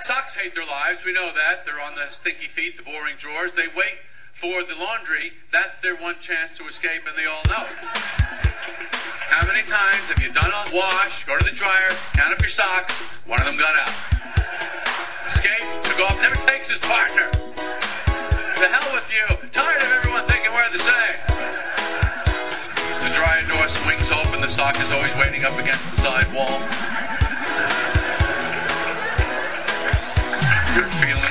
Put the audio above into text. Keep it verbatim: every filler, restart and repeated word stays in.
Socks hate their lives. We know that. They're on the stinky feet, the boring drawers. They wait for the laundry. That's their one chance to escape, and they all know it. How many times have you done a wash, go to the dryer, count up your socks, one of them got out? Escape, took off, never takes his partner. The hell with you. Tired of everyone thinking we're the same. The dryer door swings open. The sock is always waiting up against the side wall. Good feeling.